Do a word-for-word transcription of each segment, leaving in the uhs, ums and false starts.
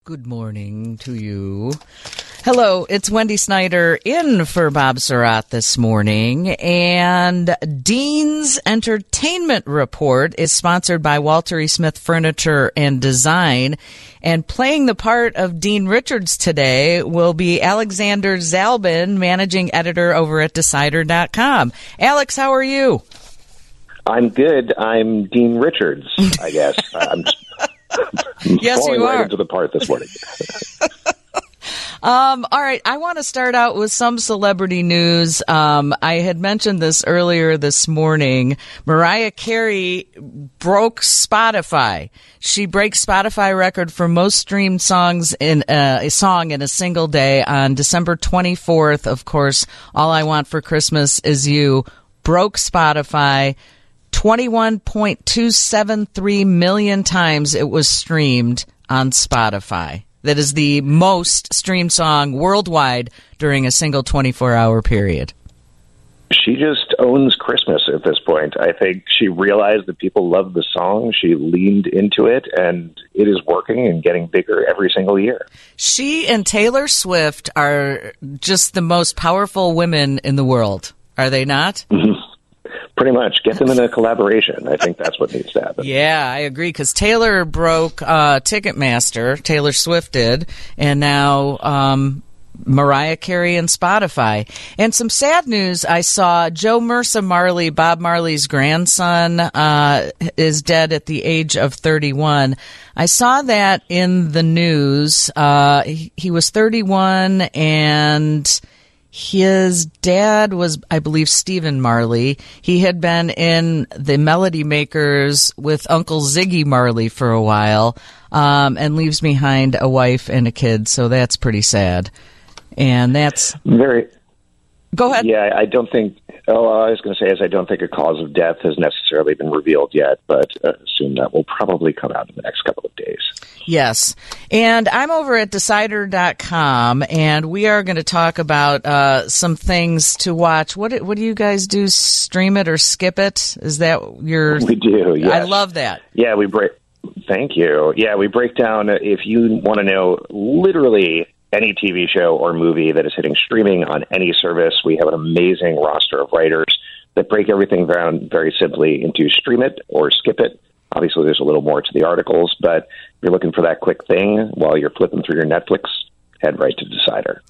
Good morning to you. Hello, it's Wendy Snyder in for Bob Surratt this morning. And Dean's Entertainment Report is sponsored by Walter E. Smith Furniture and Design. And playing the part of Dean Richards today will be Alexander Zalbin, managing editor over at Decider dot com. Alex, how are you? I'm good. I'm Dean Richards, I guess. I'm just I'm yes, falling you right are. into the part this morning. Um, all right, I want to start out with some celebrity news. Um, I had mentioned this earlier this morning. Mariah Carey broke Spotify. She breaks Spotify record for most streamed songs in uh, a song in a single day on December twenty-fourth. Of course, All I Want for Christmas Is You broke Spotify. twenty-one point two seven three million times it was streamed on Spotify. That is the most streamed song worldwide during a single twenty-four hour period. She just owns Christmas at this point. I think she realized that people love the song. She leaned into it, and it is working and getting bigger every single year. She and Taylor Swift are just the most powerful women in the world, are they not? Mm-hmm. Pretty much. Get them in a collaboration. I think that's what needs to happen. Yeah, I agree, because Taylor broke uh, Ticketmaster, Taylor Swift did, and now um, Mariah Carey and Spotify. And some sad news I saw, Joe Mersa Marley, Bob Marley's grandson, uh, is dead at the age of thirty-one. I saw that in the news. Uh, he, he was thirty-one, and his dad was, I believe, Stephen Marley. He had been in the Melody Makers with Uncle Ziggy Marley for a while, um, and leaves behind a wife and a kid, so that's pretty sad. And that's... Very... Go ahead. Yeah, I don't think... Oh, all I was going to say is I don't think a cause of death has necessarily been revealed yet, but uh, assume that will probably come out in the next couple of days. Yes. And I'm over at Decider dot com, and we are going to talk about uh, some things to watch. What what do you guys do? Stream it or skip it? Is that your... We do, yes. I love that. Yeah, we break... Thank you. Yeah, we break down, if you want to know literally any T V show or movie that is hitting streaming on any service, we have an amazing roster of writers that break everything down very simply into stream it or skip it. Obviously, there's a little more to the articles, but if you're looking for that quick thing while you're flipping through your Netflix, head right to Decider.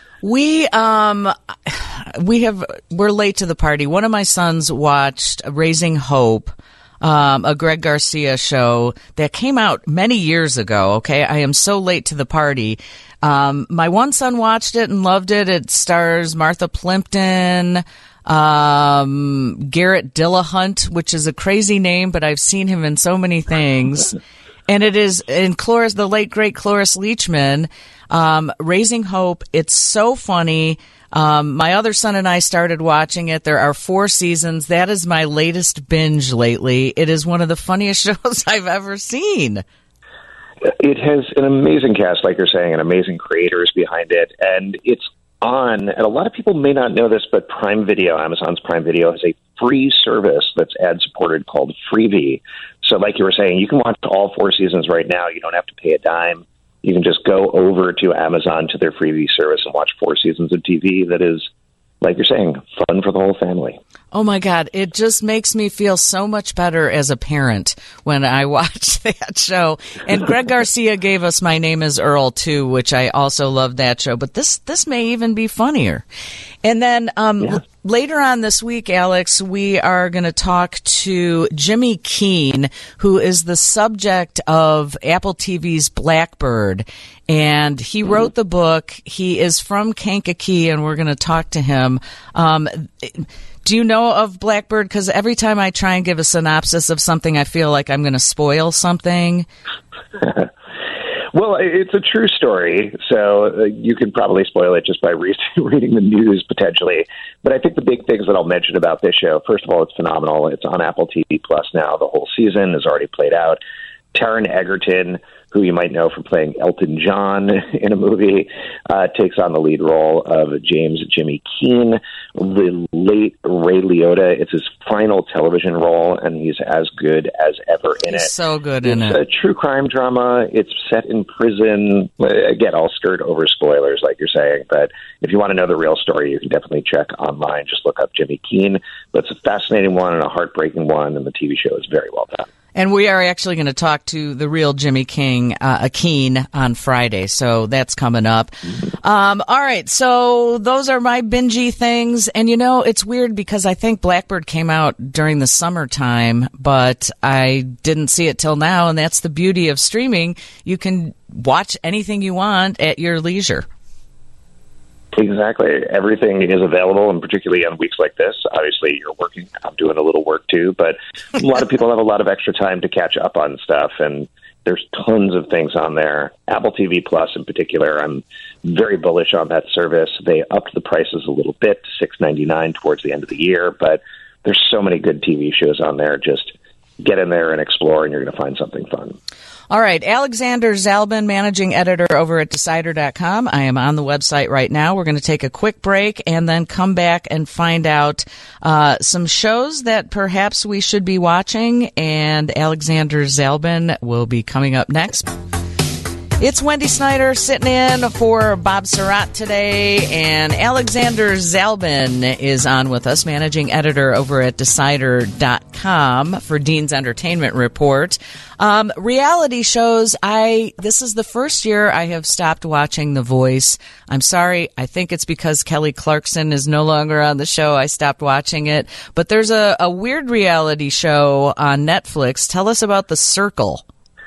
We um we have we're late to the party. One of my sons watched Raising Hope, um, a Greg Garcia show that came out many years ago. Okay, I am so late to the party. Um, my one son watched it and loved it. It stars Martha Plimpton, um, Garrett Dillahunt, which is a crazy name, but I've seen him in so many things. And it is in Cloris, the late great Cloris Leachman, um, Raising Hope. It's so funny. Um, my other son and I started watching it. There are four seasons. That is my latest binge lately. It is one of the funniest shows I've ever seen. It has an amazing cast, like you're saying, and amazing creators behind it. And it's on, and a lot of people may not know this, but Prime Video, Amazon's Prime Video, has a free service that's ad-supported called Freevee. So like you were saying, you can watch all four seasons right now. You don't have to pay a dime. You can just go over to Amazon to their Freevee service and watch four seasons of T V that is, like you're saying, fun for the whole family. Oh, my God. It just makes me feel so much better as a parent when I watch that show. And Greg Garcia gave us My Name is Earl, too, which I also love that show. But this this may even be funnier. And then um, yeah. later on this week, Alex, we are going to talk to Jimmy Keene, who is the subject of Apple T V's Blackbird. And he mm-hmm. wrote the book. He is from Kankakee, and we're going to talk to him. Um Do you know of Blackbird? Because every time I try and give a synopsis of something, I feel like I'm going to spoil something. Well, it's a true story, so uh, you could probably spoil it just by re- reading the news, potentially. But I think the big things that I'll mention about this show, first of all, it's phenomenal. It's on Apple T V Plus now. The whole season is already played out. Taron Egerton, who you might know from playing Elton John in a movie, uh, takes on the lead role of James Jimmy Keene, the late Ray Liotta. It's his final television role, and he's as good as ever in he's it. so good it's in it. It's a true crime drama. It's set in prison. Again, I'll skirt over spoilers, like you're saying, but if you want to know the real story, you can definitely check online. Just look up Jimmy Keene. But it's a fascinating one and a heartbreaking one, and the T V show is very well done. And we are actually going to talk to the real Jimmy King, uh, Keene on Friday, so that's coming up. Um, all right, so those are my bingey things. And, you know, it's weird because I think Blackbird came out during the summertime, but I didn't see it till now, and that's the beauty of streaming. You can watch anything you want at your leisure. Exactly. Everything is available, and particularly on weeks like this. Obviously, you're working. I'm doing a little work, too. But a lot of people have a lot of extra time to catch up on stuff, and there's tons of things on there. Apple T V Plus, in particular, I'm very bullish on that service. They upped the prices a little bit to six ninety-nine towards the end of the year, but there's so many good T V shows on there. Just get in there and explore, and you're going to find something fun. All right, Alexander Zalben, managing editor over at Decider dot com. I am on the website right now. We're going to take a quick break and then come back and find out uh, some shows that perhaps we should be watching, and Alexander Zalben will be coming up next. It's Wendy Snyder sitting in for Bob Surratt today, and Alexander Zalben is on with us, managing editor over at Decider dot com for Dean's Entertainment Report. Um, reality shows, I this is the first year I have stopped watching The Voice. I'm sorry, I think it's because Kelly Clarkson is no longer on the show. I stopped watching it. But there's a, a weird reality show on Netflix. Tell us about The Circle.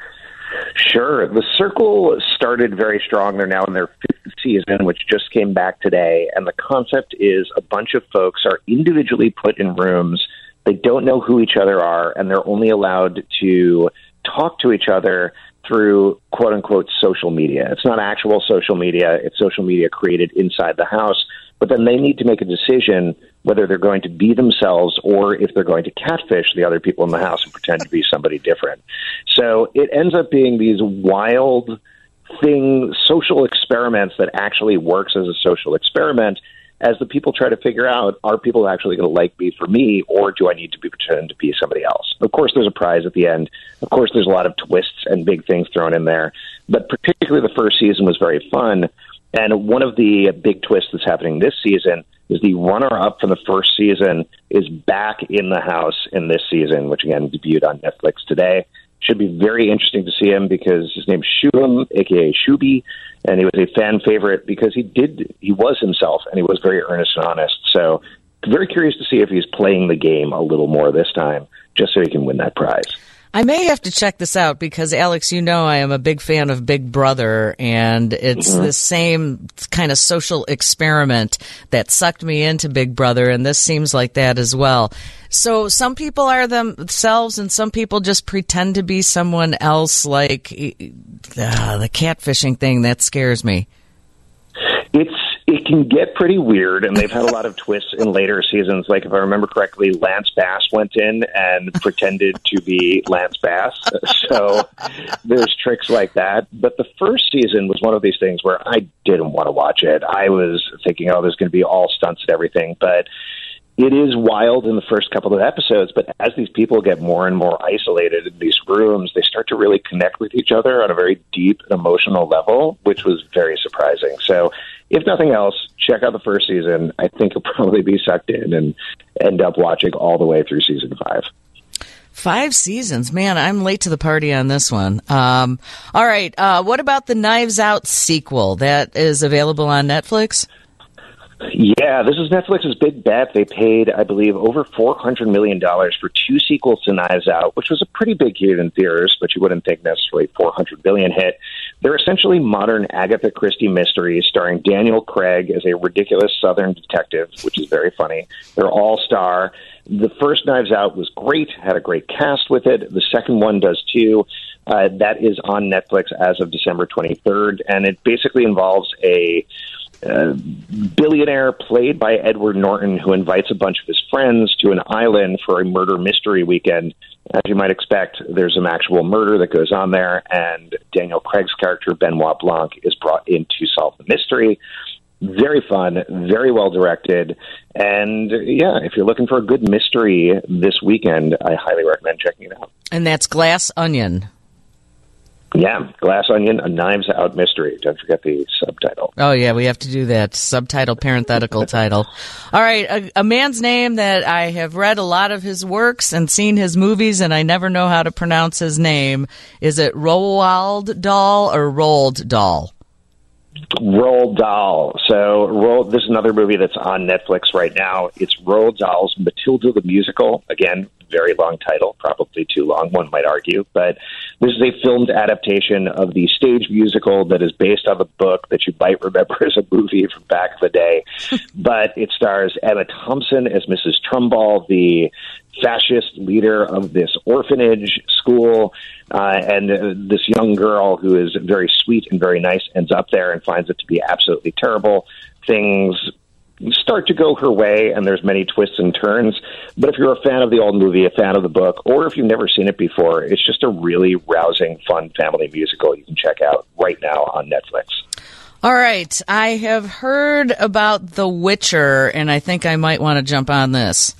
Sure. The Circle started very strong. They're now in their fifth season, which just came back today. And the concept is a bunch of folks are individually put in rooms. They don't know who each other are, and they're only allowed to talk to each other through quote-unquote social media. It's not actual social media. It's social media created inside the house. But then they need to make a decision whether they're going to be themselves or if they're going to catfish the other people in the house and pretend to be somebody different. So it ends up being these wild thing, social experiments that actually works as a social experiment as the people try to figure out, are people actually going to like me for me, or do I need to be pretend to be somebody else? Of course, there's a prize at the end. Of course, there's a lot of twists and big things thrown in there. But particularly the first season was very fun. And one of the big twists that's happening this season is the runner-up from the first season is back in the house in this season, which, again, debuted on Netflix today. Should be very interesting to see him because his name's Shubham, a k a. Shuby, and he was a fan favorite because he did he was himself, and he was very earnest and honest. So very curious to see if he's playing the game a little more this time, just so he can win that prize. I may have to check this out because, Alex, you know I am a big fan of Big Brother, and it's mm-hmm. the same kind of social experiment that sucked me into Big Brother, and this seems like that as well. So some people are themselves, and some people just pretend to be someone else, like uh, the catfishing thing. That scares me. It's It can get pretty weird, and they've had a lot of twists in later seasons. Like, if I remember correctly, Lance Bass went in and pretended to be Lance Bass. So there's tricks like that. But the first season was one of these things where I didn't want to watch it. I was thinking, oh, there's going to be all stunts and everything. But it is wild in the first couple of episodes, but as these people get more and more isolated in these rooms, they start to really connect with each other on a very deep and emotional level, which was very surprising. So if nothing else, check out the first season. I think you'll probably be sucked in and end up watching all the way through season five. Five seasons. Man, I'm late to the party on this one. Um, all right. Uh, what about the Knives Out sequel that is available on Netflix? Yeah, this is Netflix's big bet. They paid, I believe, over four hundred million dollars for two sequels to Knives Out, which was a pretty big hit in theaters, but you wouldn't think necessarily four hundred billion dollars hit. They're essentially modern Agatha Christie mysteries starring Daniel Craig as a ridiculous Southern detective, which is very funny. They're all-star. The first Knives Out was great, had a great cast with it. The second one does too. Uh, that is on Netflix as of December twenty-third, and it basically involves a uh, billionaire played by Edward Norton, who invites a bunch of his friends to an island for a murder mystery weekend. As you might expect, there's some actual murder that goes on there, and Daniel Craig's character, Benoit Blanc, is brought in to solve the mystery. Very fun, very well directed, and yeah, if you're looking for a good mystery this weekend, I highly recommend checking it out. And that's Glass Onion. Yeah, Glass Onion, a Knives Out mystery. Don't forget the subtitle. Oh, yeah, we have to do that. Subtitle, parenthetical title. All right, a, a man's name that I have read a lot of his works and seen his movies, and I never know how to pronounce his name. Is it Roald Dahl or Roald Dahl? Roald Dahl. So Roald, this is another movie that's on Netflix right now. It's Roald Dahl's Matilda the Musical. Again, very long title, probably too long, one might argue. But this is a filmed adaptation of the stage musical that is based on the book that you might remember as a movie from back in the day. But it stars Emma Thompson as Missus Trumbull, the fascist leader of this orphanage school, uh, and uh, this young girl who is very sweet and very nice ends up there and finds it to be absolutely terrible. Things start to go her way, and there's many twists and turns. But if you're a fan of the old movie, a fan of the book, or if you've never seen it before, it's just a really rousing, fun family musical you can check out right now on Netflix. All right. I have heard about The Witcher, and I think I might want to jump on this.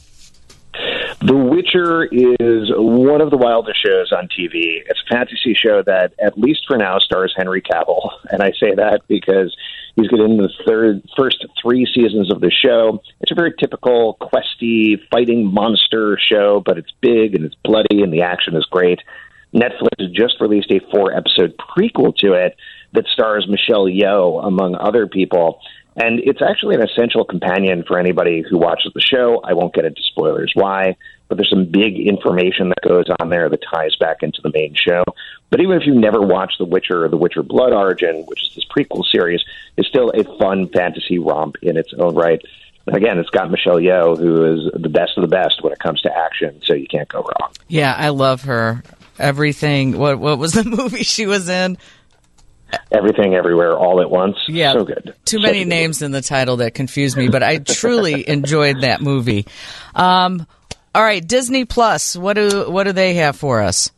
The Witcher is one of the wildest shows on T V. It's a fantasy show that, at least for now, stars Henry Cavill. And I say that because he's getting the third, first three seasons of the show. It's a very typical questy, fighting monster show, but it's big and it's bloody and the action is great. Netflix has just released a four-episode prequel to it that stars Michelle Yeoh, among other people. And it's actually an essential companion for anybody who watches the show. I won't get into spoilers why, but there's some big information that goes on there that ties back into the main show. But even if you've never watched The Witcher or The Witcher Blood Origin, which is this prequel series, it's still a fun fantasy romp in its own right. And again, it's got Michelle Yeoh, who is the best of the best when it comes to action, so you can't go wrong. Yeah, I love her. Everything. What, what was the movie she was in? Everything, Everywhere, All at Once. Yeah, so good. Too so many good. names in the title that confuse me, but I truly enjoyed that movie. Um, all right, Disney Plus. What do what do they have for us?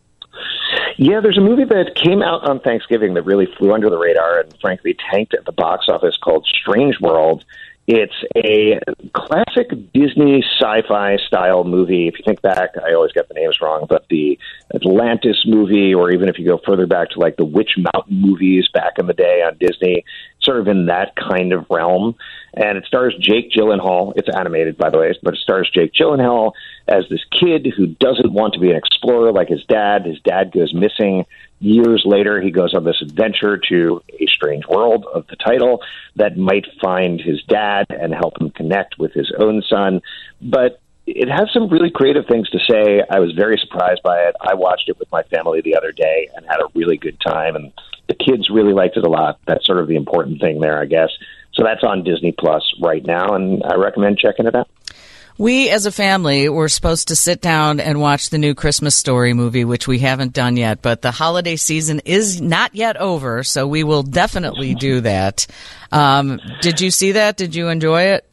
Yeah, there's a movie that came out on Thanksgiving that really flew under the radar and frankly tanked at the box office called Strange World. It's a classic Disney sci-fi style movie. If you think back, I always get the names wrong, but the Atlantis movie, or even if you go further back to like the Witch Mountain movies back in the day on Disney, sort of in that kind of realm. And it stars Jake Gyllenhaal. It's animated, by the way, but it stars Jake Gyllenhaal as this kid who doesn't want to be an explorer like his dad. His dad goes missing. Years later, he goes on this adventure to a strange world of the title that might find his dad and help him connect with his own son. But it has some really creative things to say. I was very surprised by it. I watched it with my family the other day and had a really good time. And the kids really liked it a lot. That's sort of the important thing there, I guess. So that's on Disney Plus right now, and I recommend checking it out. We, as a family, were supposed to sit down and watch the new Christmas Story movie, which we haven't done yet. But the holiday season is not yet over, so we will definitely do that. Um, did you see that? Did you enjoy it?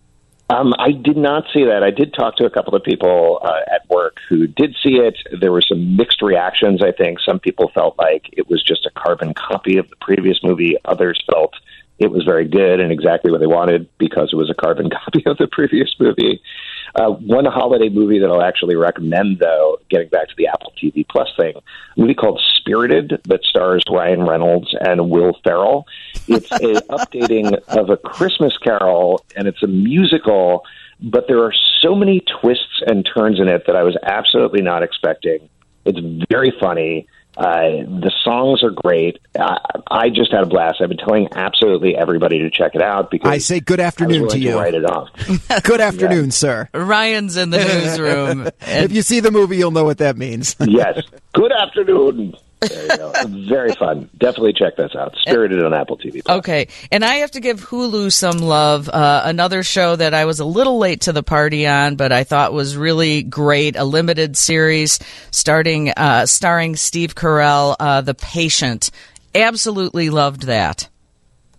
Um, I did not see that. I did talk to a couple of people uh, at work who did see it. There were some mixed reactions, I think. Some people felt like it was just a carbon copy of the previous movie. Others felt it was very good and exactly what they wanted because it was a carbon copy of the previous movie. Uh, one holiday movie that I'll actually recommend, though, getting back to the Apple T V Plus thing, a movie called Spirited that stars Ryan Reynolds and Will Ferrell. It's an updating of A Christmas Carol, and it's a musical, but there are so many twists and turns in it that I was absolutely not expecting. It's very funny. Uh, the songs are great. I, I just had a blast. I've been telling absolutely everybody to check it out because I say good afternoon to you. To write it off. Good afternoon, yeah. sir. Ryan's in the newsroom. If you see the movie, you'll know what that means. Yes. Good afternoon. There you go. Very fun. Definitely check this out. Spirited on Apple T V Plus. Okay. And I have to give Hulu some love. Uh, another show that I was a little late to the party on, but I thought was really great. A limited series starting, uh, starring Steve Carell, uh, The Patient. Absolutely loved that.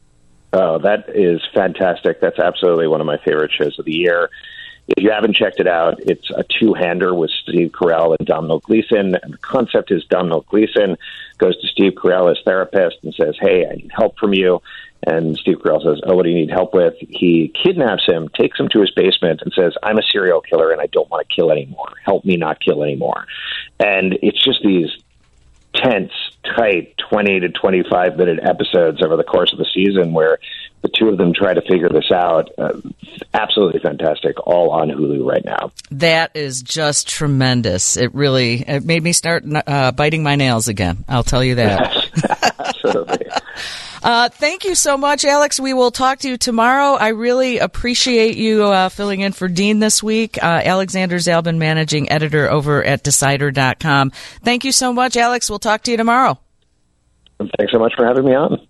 Oh, that is fantastic. That's absolutely one of my favorite shows of the year. If you haven't checked it out, it's a two-hander with Steve Carell and Domhnall Gleeson. And the concept is Domhnall Gleeson goes to Steve Carell, his therapist, and says, hey, I need help from you. And Steve Carell says, oh, what do you need help with? He kidnaps him, takes him to his basement, and says, I'm a serial killer, and I don't want to kill anymore. Help me not kill anymore. And it's just these tense, tight twenty to twenty-five minute episodes over the course of the season where the two of them try to figure this out. Uh, absolutely fantastic. All on Hulu right now. That is just tremendous. It really it made me start uh, biting my nails again. I'll tell you that. Absolutely. Uh, thank you so much, Alex. We will talk to you tomorrow. I really appreciate you uh, filling in for Dean this week. Uh, Alexander Zalbin, managing editor over at Decider dot com. Thank you so much, Alex. We'll talk to you tomorrow. Thanks so much for having me on.